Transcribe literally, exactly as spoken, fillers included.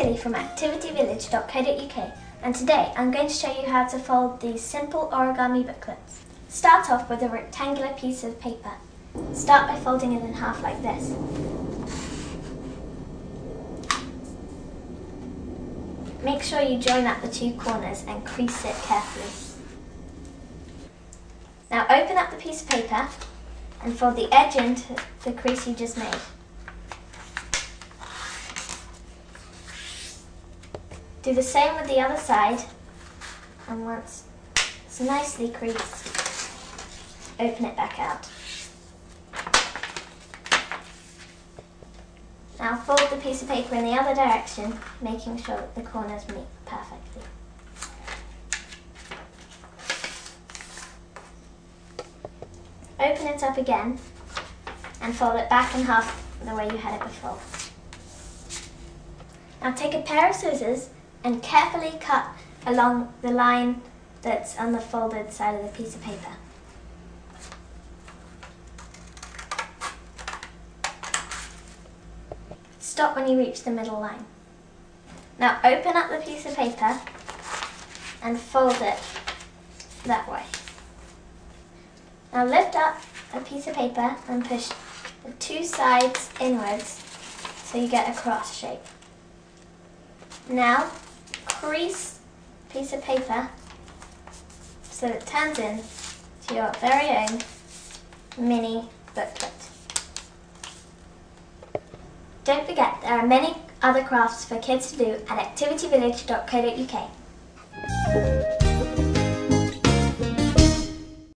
Tilly from activity village dot co dot U K, and today I'm going to show you how to fold these simple origami booklets. Start off with a rectangular piece of paper. Start by folding it in half like this. Make sure you join up the two corners and crease it carefully. Now open up the piece of paper and fold the edge into the crease you just made. Do the same with the other side, and once it's nicely creased, open it back out. Now fold the piece of paper in the other direction, making sure that the corners meet perfectly. Open it up again and fold it back in half the way you had it before. Now take a pair of scissors and carefully cut along the line that's on the folded side of the piece of paper. Stop when you reach the middle line. Now open up the piece of paper and fold it that way. Now lift up a piece of paper and push the two sides inwards so you get a cross shape. Now crease a piece of paper so it turns into your very own mini booklet. Don't forget, there are many other crafts for kids to do at activity village dot co dot U K.